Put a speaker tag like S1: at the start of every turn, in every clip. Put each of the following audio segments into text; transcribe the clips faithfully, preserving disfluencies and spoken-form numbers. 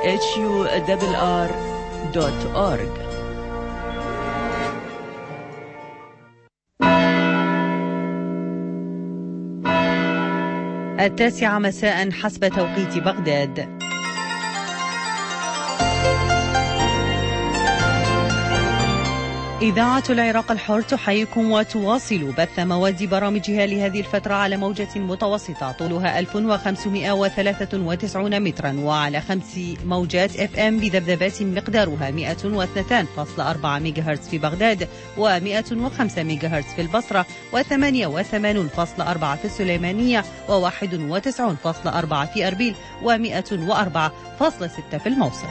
S1: إتش يو آر آر دوت أورج. التاسعة مساء حسب توقيت بغداد. إذاعة العراق الحر تحييكم وتواصل بث مواد برامجها لهذه الفترة على موجة متوسطة طولها ألف وخمسمائة وثلاثة وتسعين مترا، وعلى خمس موجات اف ام بذبذبات مقدارها مئة واثنين فاصلة أربعة ميجا هرتز في بغداد، ومئة وخمسة ميجا هرتز في البصرة، وثمانية وثمانين فاصلة أربعة في السليمانية، وواحد وتسعين فاصلة أربعة في أربيل، ومئة وأربعة فاصلة ستة في الموصل.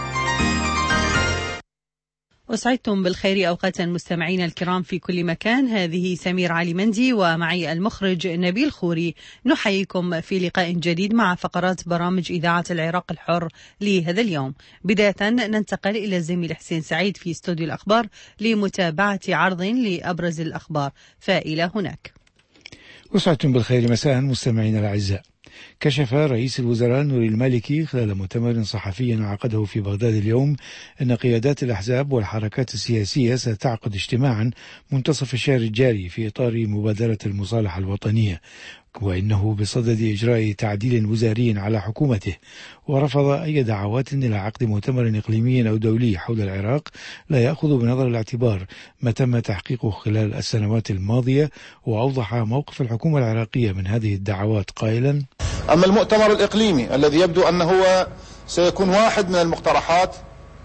S1: أسعدتم بالخير أوقاتا مستمعين الكرام في كل مكان. هذه سمير علي مندي ومعي المخرج نبيل خوري، نحييكم في لقاء جديد مع فقرات برامج إذاعة العراق الحر لهذا اليوم. بداية ننتقل إلى الزميل حسين سعيد في استوديو الأخبار لمتابعة عرض لأبرز الأخبار، فإلى هناك.
S2: أسعدتم بالخير مساء مستمعين الأعزاء. كشف رئيس الوزراء نوري المالكي خلال مؤتمر صحفي عقده في بغداد اليوم أن قيادات الأحزاب والحركات السياسية ستعقد اجتماعا منتصف الشهر الجاري في إطار مبادرة المصالحة الوطنية، وإنه بصدد إجراء تعديل وزاري على حكومته، ورفض أي دعوات إلى عقد مؤتمر إقليمي أو دولي حول العراق لا يأخذ بنظر الاعتبار ما تم تحقيقه خلال السنوات الماضية. وأوضح موقف الحكومة العراقية من هذه الدعوات قائلا:
S3: أما المؤتمر الإقليمي الذي يبدو أنه هو سيكون واحد من المقترحات،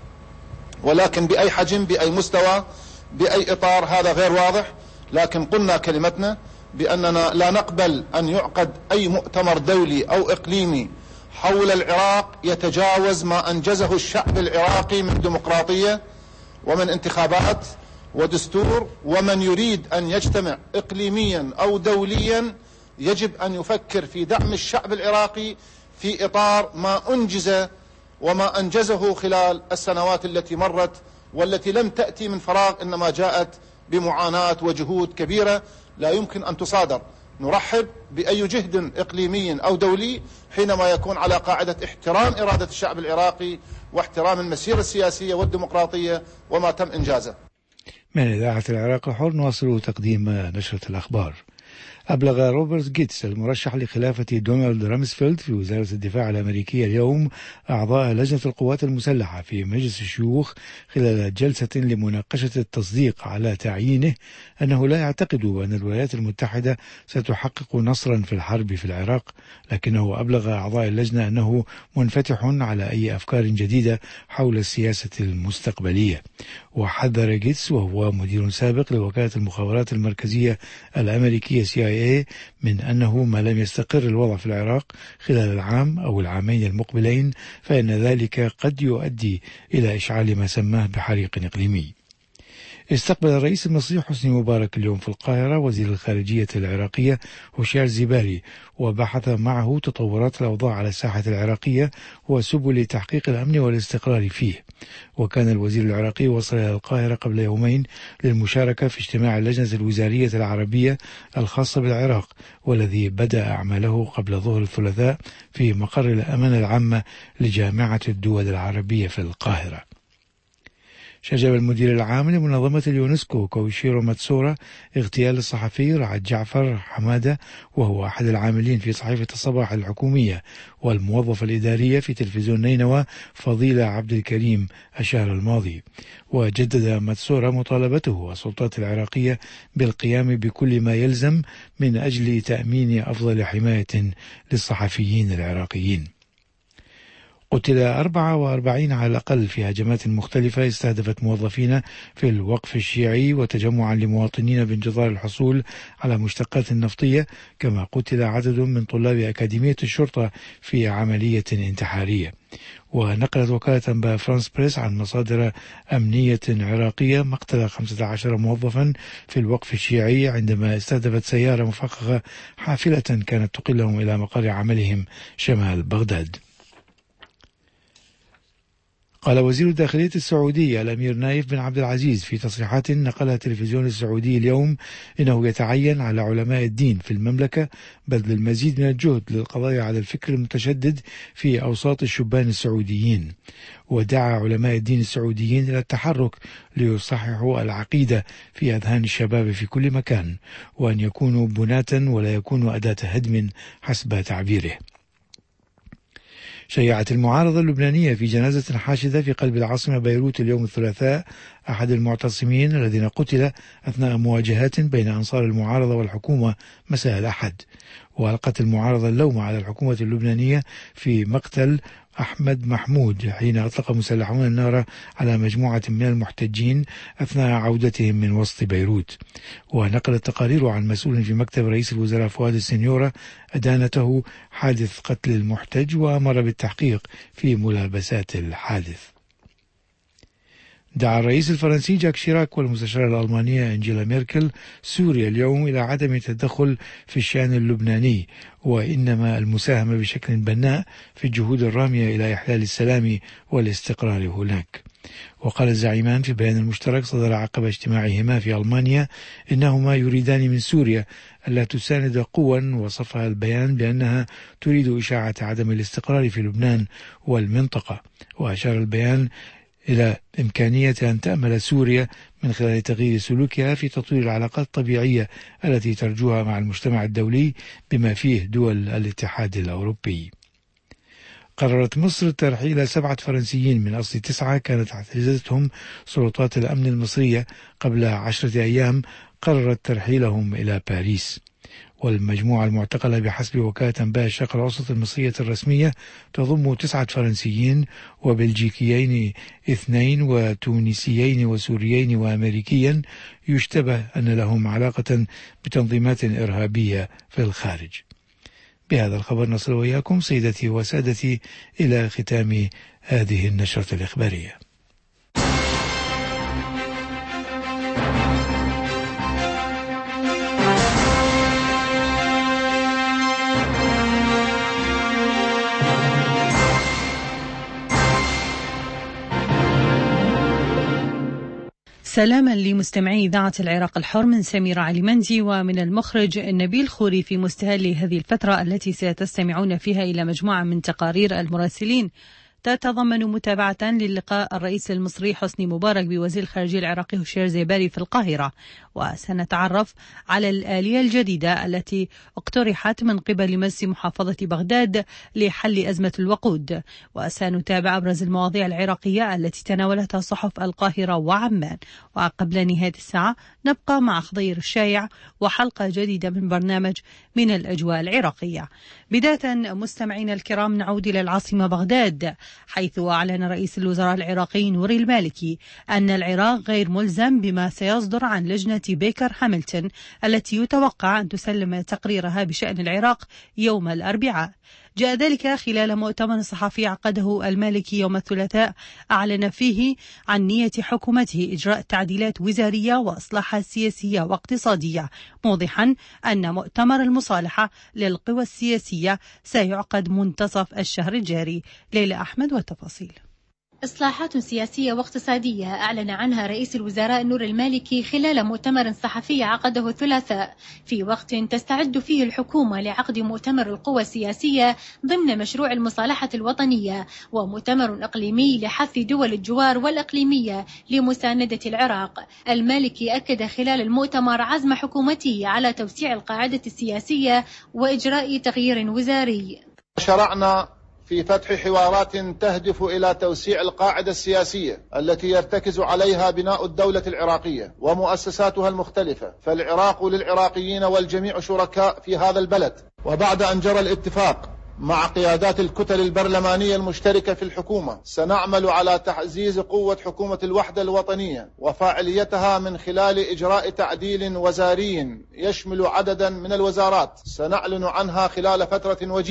S3: ولكن بأي حجم، بأي مستوى، بأي إطار، هذا غير واضح. لكن قلنا كلمتنا بأننا لا نقبل أن يعقد أي مؤتمر دولي أو إقليمي حول العراق يتجاوز ما أنجزه الشعب العراقي من ديمقراطية ومن انتخابات ودستور. ومن يريد أن يجتمع إقليميا أو دوليا يجب أن يفكر في دعم الشعب العراقي في إطار ما أنجز وما أنجزه خلال السنوات التي مرت، والتي لم تأتي من فراغ، إنما جاءت بمعاناة وجهود كبيرة لا يمكن أن تصادر. نرحب بأي جهد إقليمي أو دولي حينما يكون على قاعدة احترام إرادة الشعب العراقي واحترام المسيرة السياسية والديمقراطية وما تم إنجازه.
S2: من إذاعة العراق الحر نواصل تقديم نشرة الأخبار. أبلغ روبرت جيتس المرشح لخلافة دونالد رامسفيلد في وزارة الدفاع الأمريكية اليوم أعضاء لجنة القوات المسلحة في مجلس الشيوخ خلال جلسة لمناقشة التصديق على تعيينه أنه لا يعتقد أن الولايات المتحدة ستحقق نصرا في الحرب في العراق، لكنه أبلغ أعضاء اللجنة أنه منفتح على أي أفكار جديدة حول السياسة المستقبلية. وحذر جيتس وهو مدير سابق لوكالة المخابرات المركزية الأمريكية سي آي إيه من أنه ما لم يستقر الوضع في العراق خلال العام أو العامين المقبلين فإن ذلك قد يؤدي إلى إشعال ما سماه بحريق إقليمي. استقبل الرئيس المصري حسني مبارك اليوم في القاهرة وزير الخارجية العراقية هشيار زبالي، وبحث معه تطورات الأوضاع على الساحة العراقية وسبل تحقيق الأمن والاستقرار فيه. وكان الوزير العراقي وصل إلى القاهرة قبل يومين للمشاركة في اجتماع اللجنة الوزارية العربية الخاصة بالعراق، والذي بدأ أعماله قبل ظهر الثلاثاء في مقر الأمانة العامة لجامعة الدول العربية في القاهرة. شجب المدير العام لمنظمة اليونسكو كويشيرو ماتسورا اغتيال الصحفي رعد جعفر حمادة، وهو أحد العاملين في صحيفة الصباح الحكومية والموظفة الإدارية في تلفزيون نينوى فضيلة عبد الكريم الشهر الماضي. وجدد ماتسورا مطالبته والسلطات العراقية بالقيام بكل ما يلزم من أجل تأمين أفضل حماية للصحفيين العراقيين. قتل أربعة وأربعين على الأقل في هجمات مختلفة استهدفت موظفين في الوقف الشيعي وتجمعا لمواطنين بانتظار الحصول على مشتقات نفطية، كما قتل عدد من طلاب أكاديمية الشرطة في عملية انتحارية. ونقلت وكالة أنباء فرانس بريس عن مصادر أمنية عراقية مقتل خمسة عشر موظفا في الوقف الشيعي عندما استهدفت سيارة مفخخة حافلة كانت تقلهم إلى مقر عملهم شمال بغداد. قال وزير الداخلية السعودي الأمير نايف بن عبد العزيز في تصريحات نقلها التلفزيون السعودي اليوم إنه يتعين على علماء الدين في المملكة بذل المزيد من الجهد للقضاء على الفكر المتشدد في أوساط الشبان السعوديين، ودعا علماء الدين السعوديين إلى التحرك ليصححوا العقيدة في أذهان الشباب في كل مكان، وأن يكونوا بناة ولا يكونوا أداة هدم حسب تعبيره. شيعت المعارضة اللبنانية في جنازة حاشدة في قلب العاصمة بيروت اليوم الثلاثاء أحد المعتصمين الذين قتل أثناء مواجهات بين أنصار المعارضة والحكومة مساء الأحد. وألقت المعارضة اللوم على الحكومة اللبنانية في مقتل أحمد محمود حين أطلق مسلحون النار على مجموعة من المحتجين أثناء عودتهم من وسط بيروت. ونقلت تقارير عن مسؤول في مكتب رئيس الوزراء فؤاد السنيورة أدانته حادث قتل المحتج وأمر بالتحقيق في ملابسات الحادث. دعا الرئيس الفرنسي جاك شيراك والمستشارة الألمانية أنجيلا ميركل سوريا اليوم إلى عدم التدخل في الشأن اللبناني، وإنما المساهمة بشكل بناء في الجهود الرامية إلى إحلال السلام والاستقرار هناك. وقال الزعيمان في بيان المشترك صدر عقب اجتماعهما في ألمانيا إنهما يريدان من سوريا ألا تساند قوى وصفها البيان بأنها تريد إشاعة عدم الاستقرار في لبنان والمنطقة. وأشار البيان إلى إمكانية أن تأمل سوريا من خلال تغيير سلوكها في تطوير العلاقات الطبيعية التي ترجوها مع المجتمع الدولي بما فيه دول الاتحاد الأوروبي. قررت مصر ترحيل سبعة فرنسيين من أصل تسعة كانت اعتزلتهم سلطات الأمن المصرية قبل عشرة أيام، قررت ترحيلهم إلى باريس. والمجموعة المعتقلة بحسب وكالة أنباء الشرق الأوسط المصرية الرسمية تضم تسعة فرنسيين وبلجيكيين اثنين وتونسيين وسوريين وأمريكيا يشتبه أن لهم علاقة بتنظيمات إرهابية في الخارج. بهذا الخبر نصل وإياكم سيدتي وسادتي إلى ختام هذه النشرة الإخبارية.
S1: سلاما لمستمعي إذاعة العراق الحر من سميرة علي مندي ومن المخرج نبيل خوري في مستهل هذه الفترة التي ستستمعون فيها إلى مجموعة من تقارير المراسلين تتضمن متابعة للقاء الرئيس المصري حسني مبارك بوزير الخارجية العراقي هشير زيباري في القاهرة، وسنتعرف على الآلية الجديدة التي اقترحت من قبل مجلس محافظة بغداد لحل أزمة الوقود، وسنتابع أبرز المواضيع العراقية التي تناولتها صحف القاهرة وعمان. وقبل نهاية الساعة نبقى مع خضير الشايع وحلقة جديدة من برنامج من الأجواء العراقية. بداية مستمعينا الكرام نعود إلى العاصمة بغداد، حيث أعلن رئيس الوزراء العراقي نوري المالكي أن العراق غير ملزم بما سيصدر عن لجنة بيكر هاملتون التي يتوقع أن تسلم تقريرها بشأن العراق يوم الأربعاء. جاء ذلك خلال مؤتمر صحفي عقده المالكي يوم الثلاثاء أعلن فيه عن نية حكومته إجراء تعديلات وزارية وإصلاحات سياسية واقتصادية، موضحا أن مؤتمر المصالحة للقوى السياسية سيعقد منتصف الشهر الجاري. ليلى أحمد والتفاصيل.
S4: إصلاحات سياسية واقتصادية أعلن عنها رئيس الوزراء نور المالكي خلال مؤتمر صحفي عقده الثلاثاء، في وقت تستعد فيه الحكومة لعقد مؤتمر القوى السياسية ضمن مشروع المصالحة الوطنية، ومؤتمر إقليمي لحث دول الجوار والإقليمية لمساندة العراق. المالكي أكد خلال المؤتمر عزم حكومته على توسيع القاعدة السياسية وإجراء تغيير وزاري.
S3: شرعنا في فتح حوارات تهدف إلى توسيع القاعدة السياسية التي يرتكز عليها بناء الدولة العراقية ومؤسساتها المختلفة، فالعراق للعراقيين والجميع شركاء في هذا البلد. وبعد أن جرى الاتفاق مع قيادات الكتل البرلمانية المشتركة في الحكومة، سنعمل على تعزيز قوة حكومة الوحدة الوطنية وفاعليتها من خلال إجراء تعديل وزاري يشمل عددا من الوزارات سنعلن عنها خلال فترة وجيزة.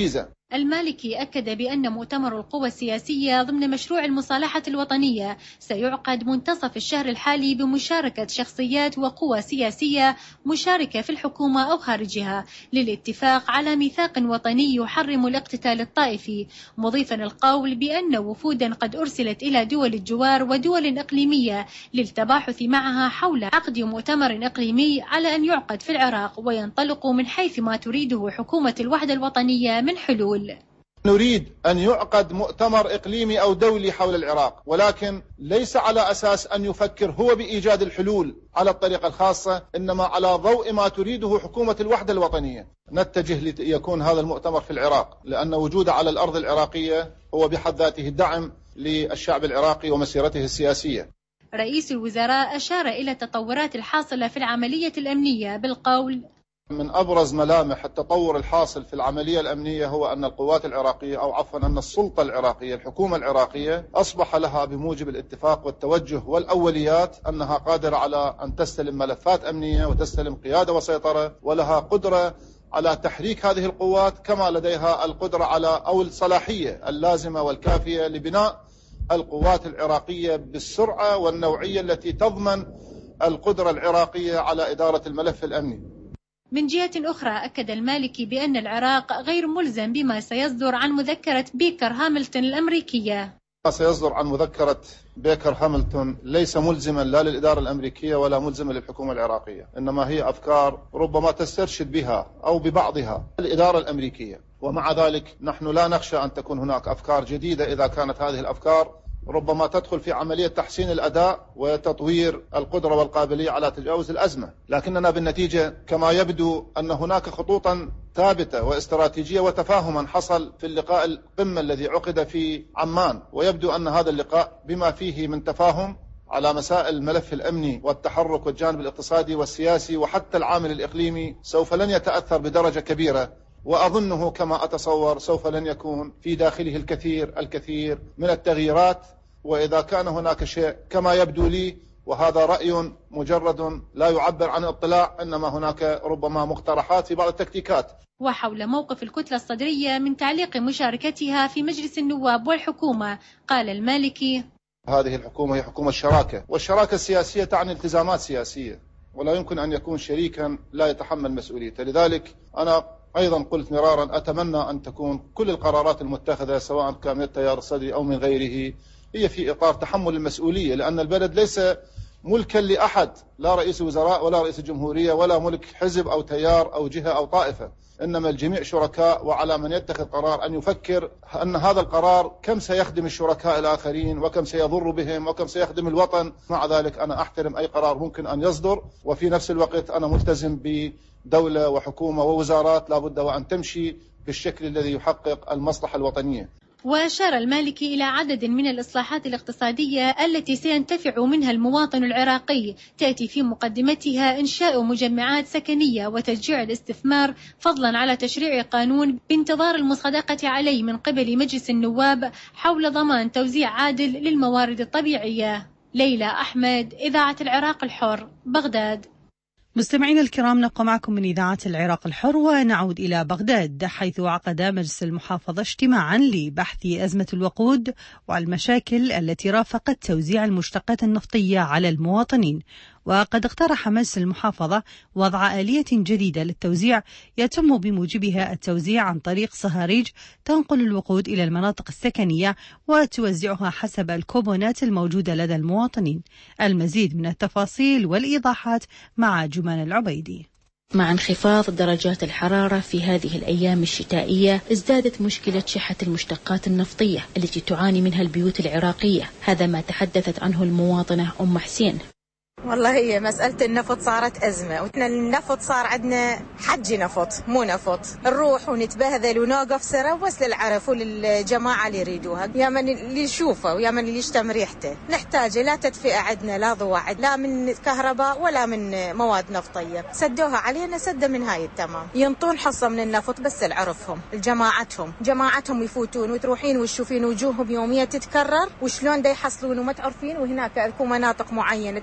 S4: المالكي أكد بأن مؤتمر القوى السياسية ضمن مشروع المصالحة الوطنية سيعقد منتصف الشهر الحالي بمشاركة شخصيات وقوى سياسية مشاركة في الحكومة أو خارجها للاتفاق على ميثاق وطني يحرم الاقتتال الطائفي، مضيفا القول بأن وفودا قد أرسلت إلى دول الجوار ودول إقليمية للتباحث معها حول عقد مؤتمر إقليمي على أن يعقد في العراق وينطلق من حيث ما تريده حكومة الوحدة الوطنية من حلول.
S3: نريد أن يعقد مؤتمر إقليمي أو دولي حول العراق، ولكن ليس على أساس أن يفكر هو بإيجاد الحلول على الطريقة الخاصة، إنما على ضوء ما تريده حكومة الوحدة الوطنية. نتجه ليكون هذا المؤتمر في العراق، لأن وجوده على الأرض العراقية هو بحد ذاته دعم للشعب العراقي ومسيرته السياسية.
S4: رئيس الوزراء أشار إلى التطورات الحاصلة في العملية الأمنية بالقول:
S3: من أبرز ملامح التطور الحاصل في العملية الأمنية هو أن القوات العراقية أو عفوا أن السلطة العراقية الحكومة العراقية أصبح لها بموجب الاتفاق والتوجه والأوليات أنها قادرة على أن تستلم ملفات أمنية وتستلم قيادة وسيطرة، ولها قدرة على تحريك هذه القوات، كما لديها القدرة على أو الصلاحية اللازمة والكافية لبناء القوات العراقية بالسرعة والنوعية التي تضمن القدرة العراقية على إدارة الملف الأمني.
S4: من جهة أخرى أكد المالكي بأن العراق غير ملزم بما سيصدر عن مذكرة بيكر هاملتون الأمريكية.
S3: ما سيصدر عن مذكرة بيكر هاملتون ليس ملزما لا للإدارة الأمريكية ولا ملزما للحكومة العراقية، إنما هي أفكار ربما تسترشد بها أو ببعضها الإدارة الأمريكية، ومع ذلك نحن لا نخشى أن تكون هناك أفكار جديدة إذا كانت هذه الأفكار ربما تدخل في عملية تحسين الأداء وتطوير القدرة والقابلية على تجاوز الأزمة. لكننا بالنتيجة كما يبدو أن هناك خطوطا ثابتة واستراتيجية وتفاهما حصل في اللقاء القمة الذي عقد في عمان، ويبدو أن هذا اللقاء بما فيه من تفاهم على مسائل الملف الأمني والتحرك والجانب الاقتصادي والسياسي وحتى العامل الإقليمي سوف لن يتأثر بدرجة كبيرة، وأظنه كما أتصور سوف لن يكون في داخله الكثير الكثير من التغييرات. وإذا كان هناك شيء كما يبدو لي، وهذا رأي مجرد لا يعبر عن اطلاع، إنما هناك ربما مقترحات في بعض التكتيكات.
S4: وحول موقف الكتلة الصدرية من تعليق مشاركتها في مجلس النواب والحكومة، قال المالكي:
S3: هذه الحكومة هي حكومة الشراكة، والشراكة السياسية تعني التزامات سياسية، ولا يمكن أن يكون شريكا لا يتحمل مسؤوليته. لذلك أنا أيضا قلت مرارا أتمنى أن تكون كل القرارات المتخذة سواء كان من التيار الصدري أو من غيره هي في إطار تحمل المسؤولية، لأن البلد ليس ملكا لأحد، لا رئيس وزراء ولا رئيس الجمهورية ولا ملك حزب أو تيار أو جهة أو طائفة، إنما الجميع شركاء، وعلى من يتخذ قرار أن يفكر أن هذا القرار كم سيخدم الشركاء الآخرين وكم سيضر بهم وكم سيخدم الوطن. مع ذلك أنا أحترم أي قرار ممكن أن يصدر، وفي نفس الوقت أنا ملتزم بدولة وحكومة ووزارات لابد وأن تمشي بالشكل الذي يحقق المصلحة الوطنية.
S4: وأشار المالكي إلى عدد من الإصلاحات الاقتصادية التي سينتفع منها المواطن العراقي، تأتي في مقدمتها إنشاء مجمعات سكنية وتشجيع الاستثمار، فضلا على تشريع قانون بانتظار المصادقة عليه من قبل مجلس النواب حول ضمان توزيع عادل للموارد الطبيعية. ليلى أحمد، إذاعة العراق الحر، بغداد.
S1: مستمعينا الكرام، نبقى معكم من إذاعة العراق الحر ونعود إلى بغداد، حيث عقد مجلس المحافظة اجتماعا لبحث أزمة الوقود والمشاكل التي رافقت توزيع المشتقات النفطية على المواطنين. وقد اقترح مجلس المحافظة وضع آلية جديدة للتوزيع يتم بموجبها التوزيع عن طريق صهاريج تنقل الوقود إلى المناطق السكنية وتوزعها حسب الكوبونات الموجودة لدى المواطنين. المزيد من التفاصيل والإيضاحات مع جمان العبيدي.
S5: مع انخفاض درجات الحرارة في هذه الأيام الشتائية، ازدادت مشكلة شحة المشتقات النفطية التي تعاني منها البيوت العراقية. هذا ما تحدثت عنه المواطنة أم حسين.
S6: والله هي مسألة النفط صارت أزمة، وإحنا النفط صار عندنا حج نفط مو نفط، نروح ونتبهذل ونوقف سرا بس للعرف وللجماعة اللي يريدوها، يا من اللي يشوفه ويا من اللي يشتم ريحته. نحتاج لا تدفئة عندنا، لا ضواعد، لا من كهرباء ولا من مواد نفطية. سدوها علينا سدة من هاي التمام، ينطون حصة من النفط بس لعرفهم الجماعتهم جماعتهم يفوتون وتروحين وتشوفين وجوههم يوميا تتكرر وشلون دا يحصلون وما تعرفين. وهناك اكو مناطق معينة تشوفيهم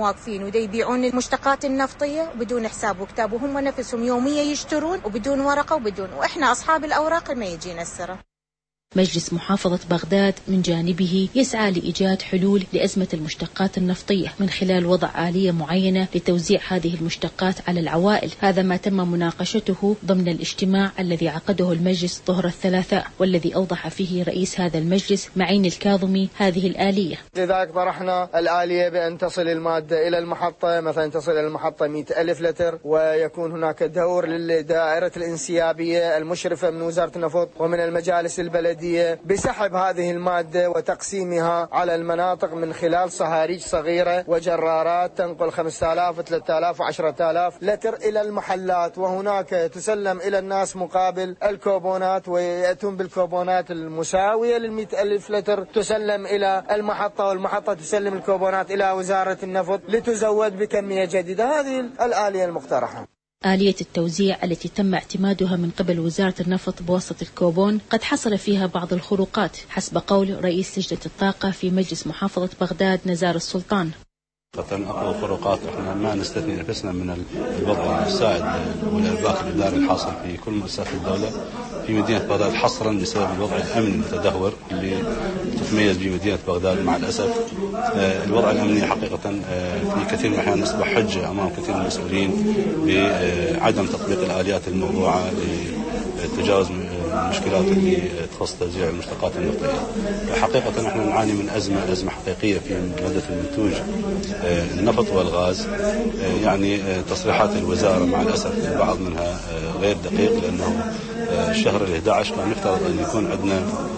S6: واقفين ودا يبيعون المشتقات النفطية بدون حساب وكتاب، وهم نفسهم يوميا يشترون وبدون ورقة وبدون، وإحنا أصحاب الأوراق ما يجينا السرة.
S5: مجلس محافظة بغداد من جانبه يسعى لإيجاد حلول لأزمة المشتقات النفطية من خلال وضع آلية معينة لتوزيع هذه المشتقات على العوائل. هذا ما تم مناقشته ضمن الاجتماع الذي عقده المجلس ظهر الثلاثاء، والذي أوضح فيه رئيس هذا المجلس معين الكاظمي هذه الآلية.
S7: لذلك طرحنا الآلية بأن تصل المادة إلى المحطة، مثلا تصل إلى المحطة مئة ألف لتر، ويكون هناك دور للدائرة الانسيابية المشرفة من وزارة النفط ومن المجالس البلدية بسحب هذه المادة وتقسيمها على المناطق من خلال صهاريج صغيرة وجرارات تنقل خمسة آلاف ثلاثة آلاف وعشرة آلاف لتر إلى المحلات، وهناك تسلم إلى الناس مقابل الكوبونات، ويأتون بالكوبونات المساوية للمئة ألف لتر تسلم إلى المحطة، والمحطة تسلم الكوبونات إلى وزارة النفط لتزود بكمية جديدة. هذه الآلية المقترحة.
S5: آلية التوزيع التي تم اعتمادها من قبل وزارة النفط بواسطة الكوبون قد حصل فيها بعض الخروقات حسب قول رئيس لجنة الطاقة في مجلس محافظة بغداد نزار السلطان.
S8: أقوى الخروقات احنا ما نستثني نفسنا من الوضع السائد والإرباك الإداري الحاصل في كل مؤسسات الدولة في مدينة بغداد، حصرا بسبب الوضع الأمني المتدهور اللي تتميز به مدينة بغداد. مع الأسف الوضع الأمني حقيقة في كثير من الأحيان يصبح حجة أمام كثير من المسؤولين بعدم تطبيق الآليات الموضوعة لتجاوز المشكلات اللي تخص توزيع المشتقات النفطية. حقيقة نحن نعاني من أزمة أزمة حقيقية في مادة المنتوج النفط والغاز. يعني تصريحات الوزارة مع الأسف البعض منها غير دقيق، لأنه الشهر الأحد عشر كان نفترض أن يكون عندنا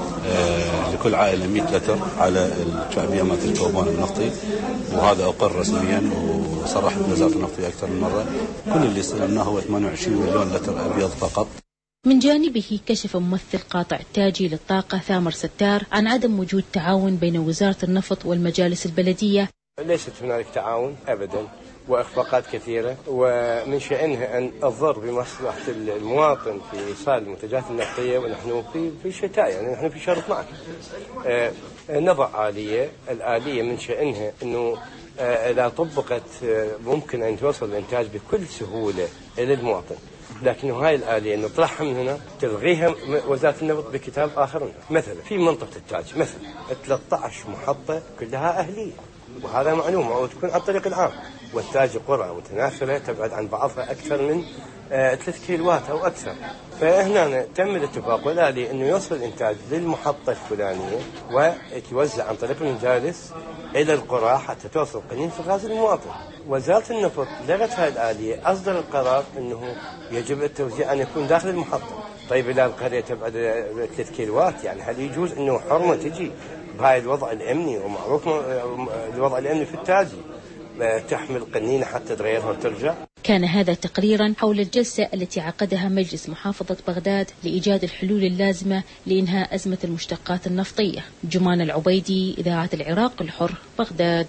S8: لكل عائلة مئة لتر على الشعبية مالت الكوبون النفطي، وهذا أقر رسميا وصرحت وزارة النفط أكثر من مرة. كل اللي استلمناه هو ثمانية وعشرين مليون لتر أبيض فقط.
S5: من جانبه كشف ممثل قاطع تاجي للطاقة ثامر ستار عن عدم وجود تعاون بين وزارة النفط والمجالس البلدية.
S9: ليست هنالك تعاون أبدا، وإخفاقات كثيرة، ومن شأنها أن تضر بمصلحة المواطن في إيصال المنتجات النفطية، ونحن في في الشتاء، يعني نحن في شهر اثناشر. آه نضع آلية، الآلية من شأنها أنه آه إذا طبقت آه ممكن أن توصل الإنتاج بكل سهولة إلى المواطن، لكن هاي الآلية نطرحها من هنا تلغيها وزارة النفط بكتاب آخر. مثلا في منطقة التاج مثلا ثلاثة عشر محطة كلها أهلية، وهذا معلومة، وتكون عن طريق العام، والتاج قرى متناثرة تبعد عن بعضها أكثر من آه ثلاثة كيلوات أو أكثر. فهنا تم الاتفاق والآلية أنه يوصل الإنتاج للمحطة الفلانية ويتوزع عن طريق المجالس إلى القرى حتى توصل قنينة الغاز للمواطن. وزارة النفط لغت هذه الآلية، أصدر القرار أنه يجب التوزيع أن يكون داخل المحطة. طيب إلى القرية تبعد ثلاثة كيلوات، يعني هل يجوز أنه حرمة تجي بهاي الوضع الأمني؟ ومعروف الوضع الأمني في التاجي تحمل قنينة حتى تغيرها وترجع.
S5: كان هذا تقريرا حول الجلسة التي عقدها مجلس محافظة بغداد لإيجاد الحلول اللازمة لإنهاء أزمة المشتقات النفطية. جمان العبيدي، إذاعة العراق الحر، بغداد.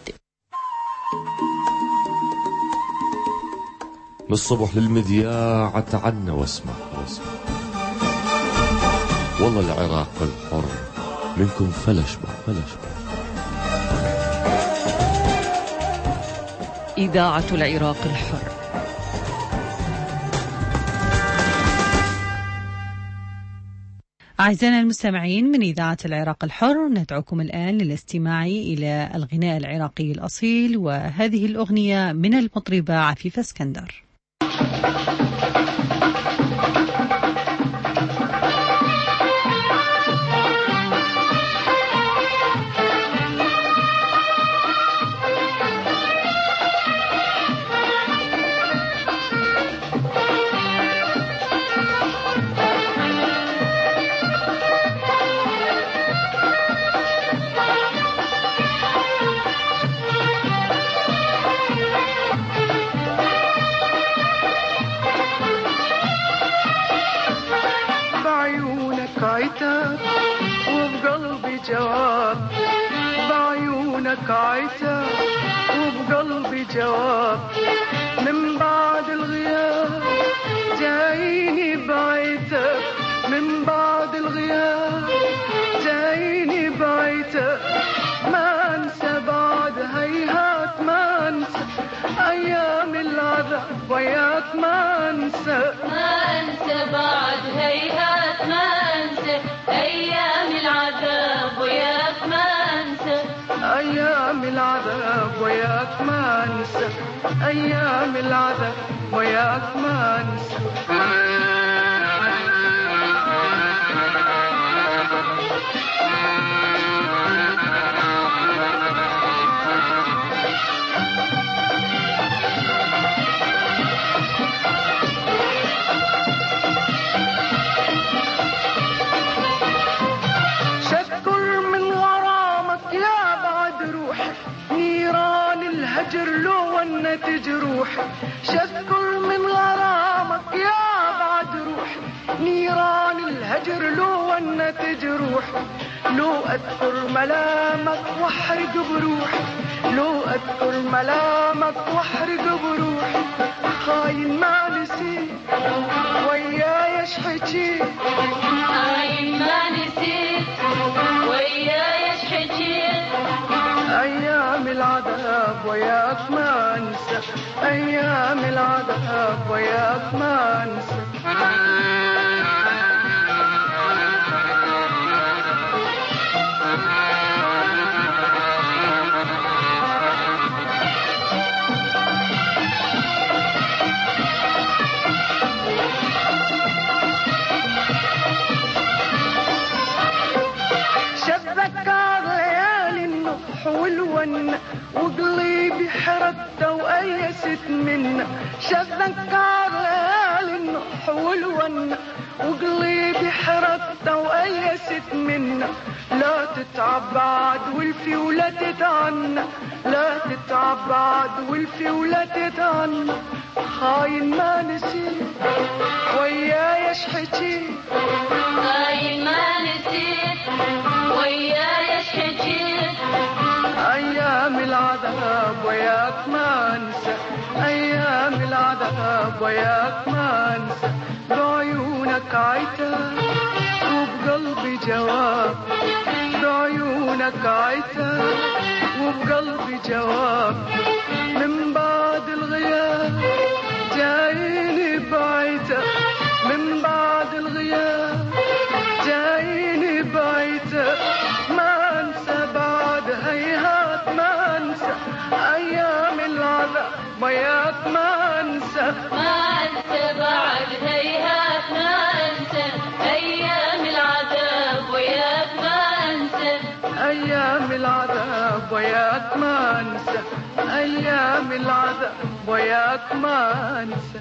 S10: من الصبح للمذياع تعنا واسمع واسمع، والله العراق الحر منكم فلشبع فلشبع.
S1: إذاعة العراق الحر. أعزائنا المستمعين من إذاعة العراق الحر، ندعوكم الآن للاستماع إلى الغناء العراقي الأصيل، وهذه الأغنية من المطربة عفيفة اسكندر.
S11: وبقلبي جواب، بعيونك عتاب وبقلبي جواب، من بعد الغياب جايني بعيتك، من بعد الغياب جايني بعيتك، ما انسى بعد هيهات ما انسى انسى
S12: ما انسى بعد هيهات ما انسى ايام العذاب وياك ما انسى
S11: ايام العذاب وياك ما انسى ايام العذاب وياك ما انسى تجروح شكر من غرامك يا بعد روح نيران الهجر لو ون تجروح لو أذكر ملامك واحرق بروح لو أذكر ملامك واحرق بروح خاين ما نسيت وياي اش حكيت
S12: خاين ما نسيت وياي اش حكيت
S11: أيام العذاب وياك ما أنسى أيام العذاب وياك ما أنسى والون وقلبي حرقته وأيست منه شذكر ليالي النح والون وقلبي حرقته وأيست منه لا تتعب بعد والفي ولا تتعنى لا تتعب بعد والفي ولا تتعنى خاين ما نسيت وياي اش حكيت
S12: خاين ما نسيت وياي اش حكيت
S11: أيام العذاب وياك ما أنسى أيام العذاب وياك ما أنسى بعيونك عتاب وبقلبي جواب بعيونك عتاب وبقلبي جواب من بعد الغياب جايني بعيدة من بعد الغياب جايني بعيدة ما أنسى بعد هيهات ما أنسى أيام العذاب وياك ما أنسى
S12: ما أنسى بعد هيهات ما أنسى أيام العذاب وياك ما أنسى
S11: أيام العذاب وياك ما أنسى أيام العذاب وياك ما أنسى.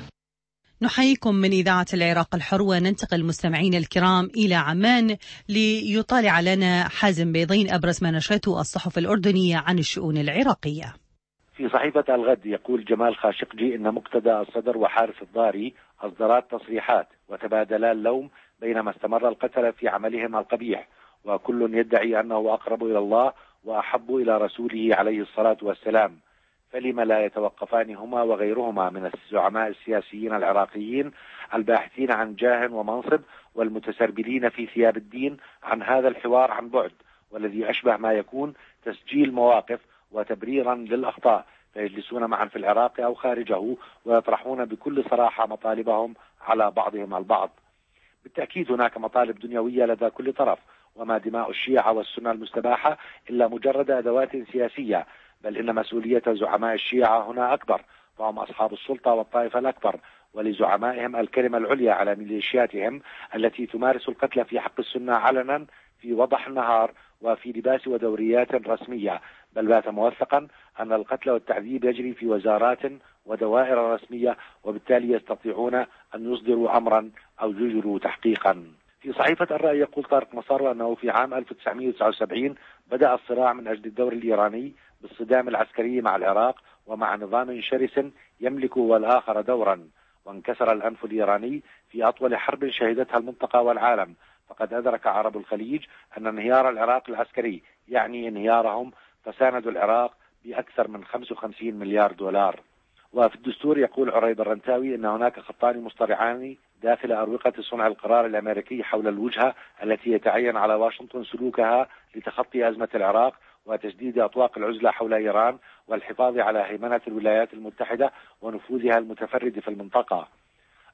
S1: نحييكم من إذاعة العراق الحر وننتقل مستمعين الكرام إلى عمان ليطالع لنا حازم بيضين أبرز ما نشرته الصحف الأردنية عن الشؤون العراقية.
S13: في صحيفة الغد يقول جمال خاشقجي إن مقتدى الصدر وحارث الضاري أصدرا تصريحات وتبادلا اللوم بينما استمر القتلة في عملهم القبيح وكل يدعي أنه أقرب إلى الله وأحب إلى رسوله عليه الصلاة والسلام، فلما لا يتوقفان هما وغيرهما من الزعماء السياسيين العراقيين الباحثين عن جاه ومنصب والمتسربلين في ثياب الدين عن هذا الحوار عن بعد، والذي أشبه ما يكون تسجيل مواقف وتبريرا للأخطاء، فيجلسون معا في العراق أو خارجه ويطرحون بكل صراحة مطالبهم على بعضهم البعض. بالتأكيد هناك مطالب دنيوية لدى كل طرف، وما دماء الشيعة والسنة المستباحة إلا مجرد أدوات سياسية، بل إن مسؤولية زعماء الشيعة هنا أكبر، فهم أصحاب السلطة والطائفة الأكبر، ولزعمائهم الكلمة العليا على ميليشياتهم التي تمارس القتل في حق السنة علنا في وضح النهار وفي لباس ودوريات رسمية، بل بات موثقا أن القتل والتعذيب يجري في وزارات ودوائر رسمية، وبالتالي يستطيعون أن يصدروا أمرا أو يجروا تحقيقا. في صحيفة الرأي يقول طارق مسار أنه في عام ألف وتسعمئة وتسعة وسبعين بدأ الصراع من أجل الدور الإيراني بالصدام العسكري مع العراق ومع نظام شرس يملك والآخر دورا، وانكسر الأنف الإيراني في أطول حرب شهدتها المنطقة والعالم، فقد أدرك عرب الخليج أن انهيار العراق العسكري يعني انهيارهم، فساندوا العراق بأكثر من خمسة وخمسين مليار دولار. وفي الدستور يقول عريب الرنتاوي أن هناك خطان مصطرعان داخل أروقة صنع القرار الأمريكي حول الوجهة التي يتعين على واشنطن سلوكها لتخطي أزمة العراق وتجديد أطواق العزلة حول إيران والحفاظ على هيمنة الولايات المتحدة ونفوذها المتفرد في المنطقة.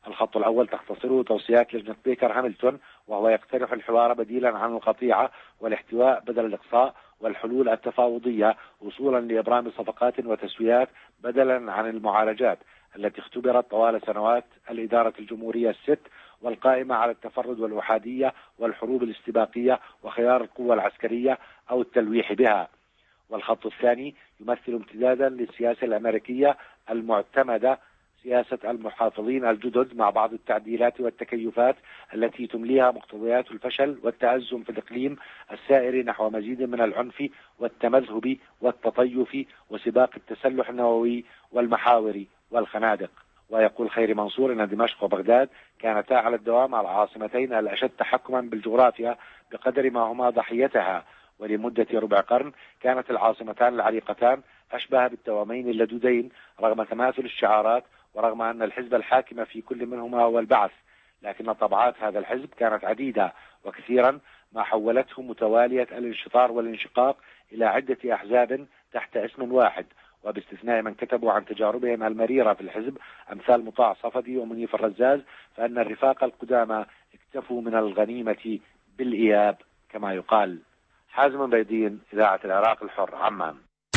S13: الخط الأول تختصره توصيات لجنة بيكر هاملتون، وهو يقترح الحوار بديلا عن القطيعة والاحتواء بدل الإقصاء، والحلول التفاوضية وصولا لإبرام صفقات وتسويات بدلا عن المعالجات التي اختبرت طوال سنوات الإدارة الجمهورية الست، والقائمة على التفرد والأحادية والحروب الاستباقية وخيار القوة العسكرية أو التلويح بها. والخط الثاني يمثل امتدادا للسياسة الأمريكية المعتمدة، سياسة المحافظين الجدد مع بعض التعديلات والتكيفات التي تمليها مقتضيات الفشل والتأزم في الإقليم السائر نحو مزيد من العنف والتمذهب والتطيف وسباق التسلح النووي والمحاور والخنادق. ويقول خيري منصور أن دمشق وبغداد كانتا على الدوام العاصمتين الأشد تحكما بالجغرافيا بقدر ما هما ضحيتها، ولمدة ربع قرن كانت العاصمتان العريقتان أشبه بالتوامين اللدودين رغم تماثل الشعارات، ورغم أن الحزب الحاكم في كل منهما هو البعث، لكن طبعات هذا الحزب كانت عديدة وكثيرا ما حولته متوالية الانشطار والانشقاق إلى عدة أحزاب تحت اسم واحد، وباستثناء من كتبوا عن تجاربهم المريرة في الحزب أمثال مطاع صفدي ومنيف الرزاز، فإن الرفاق القدامى اكتفوا من الغنيمة بالإياب كما يقال. حازم بيدين، إذاعة العراق الحر، عمان.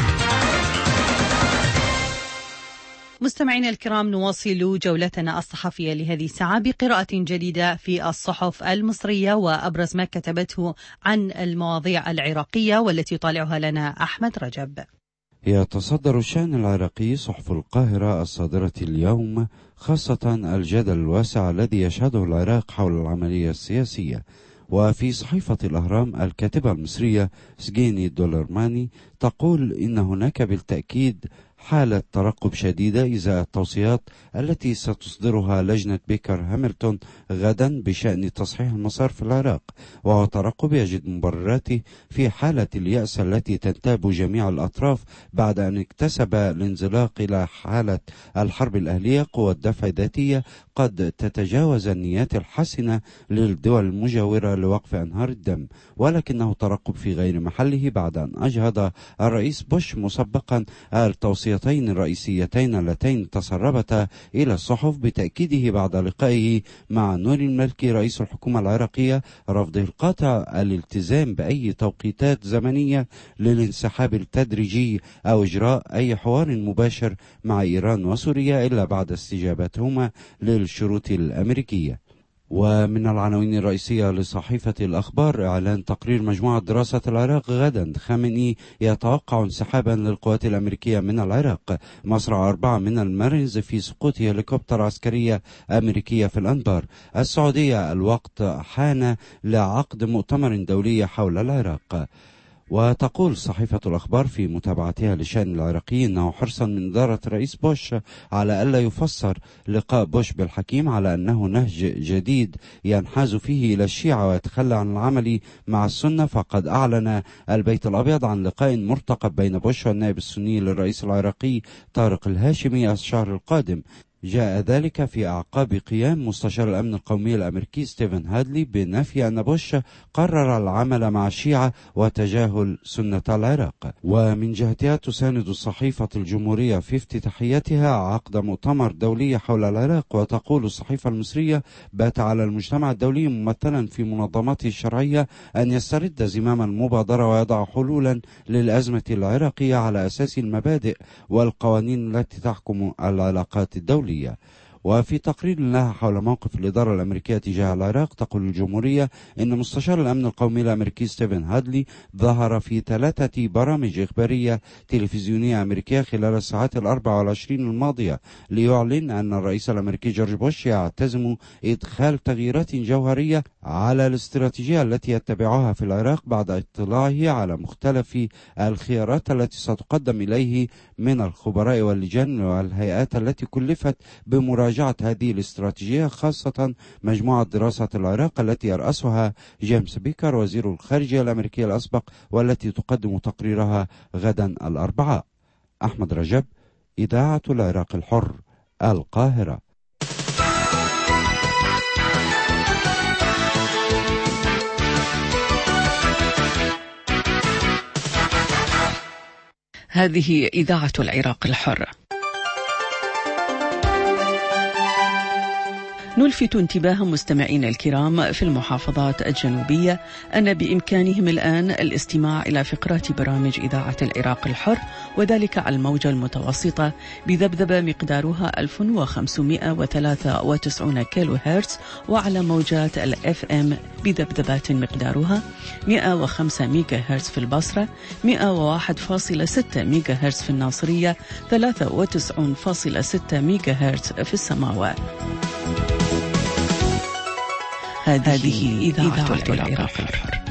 S1: مستمعينا الكرام، نواصل جولتنا الصحفية لهذه الساعة بقراءة جديدة في الصحف المصرية وأبرز ما كتبته عن المواضيع العراقية، والتي يطالعها لنا أحمد رجب.
S14: يتصدر الشأن العراقي صحف القاهرة الصادرة اليوم، خاصة الجدل الواسع الذي يشهده العراق حول العملية السياسية. وفي صحيفة الأهرام الكاتبة المصرية سجيني دولرماني تقول إن هناك بالتأكيد حالة ترقب شديدة إزاء التوصيات التي ستصدرها لجنة بيكر هاملتون غدا بشأن تصحيح المسار في العراق، وهو ترقب يجد مبرراته في حالة اليأس التي تنتاب جميع الأطراف بعد أن اكتسب الانزلاق إلى حالة الحرب الأهلية قوى الدفع ذاتية قد تتجاوز النيات الحسنة للدول المجاورة لوقف أنهار الدم، ولكنه ترقب في غير محله بعد أن أجهض الرئيس بوش مسبقا التوصيتين الرئيسيتين اللتين تسربتا إلى الصحف بتأكيده بعد لقائه مع نوري المالكي رئيس الحكومة العراقية رفضه القاطع الالتزام بأي توقيتات زمنية للانسحاب التدريجي أو إجراء أي حوار مباشر مع إيران وسوريا إلا بعد استجابتهما للشروط الأمريكية. ومن العناوين الرئيسية لصحيفة الأخبار إعلان تقرير مجموعة دراسة العراق غدا، خامنئي يتوقع انسحابا للقوات الأمريكية من العراق، مصرع أربعة من المارينز في سقوط هليكوبتر عسكرية أمريكية في الأنبار، السعودية الوقت حان لعقد مؤتمر دولي حول العراق. وتقول صحيفة الأخبار في متابعتها لشأن العراقي أنه حرصا من إدارة رئيس بوش على ألا يفسر لقاء بوش بالحكيم على أنه نهج جديد ينحاز فيه إلى الشيعة ويتخلى عن العمل مع السنة، فقد أعلن البيت الأبيض عن لقاء مرتقب بين بوش والنائب السني للرئيس العراقي طارق الهاشمي الشهر القادم. جاء ذلك في أعقاب قيام مستشار الأمن القومي الأمريكي ستيفن هادلي بنفي أن بوش قرر العمل مع الشيعة وتجاهل سنة العراق. ومن جهتها تساند الصحيفة الجمهورية في افتتاحيتها عقد مؤتمر دولي حول العراق، وتقول الصحيفة المصرية بات على المجتمع الدولي ممثلا في منظماته الشرعية أن يسترد زمام المبادرة ويضع حلولا للأزمة العراقية على أساس المبادئ والقوانين التي تحكم العلاقات الدولية. وفي تقرير لها حول موقف الإدارة الأمريكية تجاه العراق تقول الجمهورية إن مستشار الأمن القومي الأمريكي ستيفن هادلي ظهر في ثلاثة برامج إخبارية تلفزيونية أمريكية خلال الساعات الأربع والعشرين الماضية ليعلن أن الرئيس الأمريكي جورج بوش يعتزم إدخال تغييرات جوهرية على الاستراتيجية التي يتبعها في العراق بعد اطلاعه على مختلف الخيارات التي ستقدم إليه من الخبراء واللجان والهيئات التي كلفت بمراجعة هذه الاستراتيجية، خاصة مجموعة دراسة العراق التي يرأسها جيمس بيكر وزير الخارجية الأمريكي الأسبق، والتي تقدم تقريرها غدا الأربعاء. أحمد رجب، إذاعة العراق الحر، القاهرة.
S15: هذه إذاعة العراق الحر. نلفت انتباه مستمعينا الكرام في المحافظات الجنوبية أن بإمكانهم الآن الاستماع إلى فقرات برامج إذاعة العراق الحر، وذلك على الموجة المتوسطة بذبذبة مقدارها ألف وخمسمائة وثلاثة وتسعين كيلو هرتز، وعلى موجات الإف إم بذبذبات مقدارها مئة وخمسة ميجا هرتز في البصرة، مئة وواحد فاصلة ستة ميجا هرتز في الناصرية، ثلاثة وتسعين فاصلة ستة ميجا هرتز في السماوات. هذه إذاعة العراق الحر.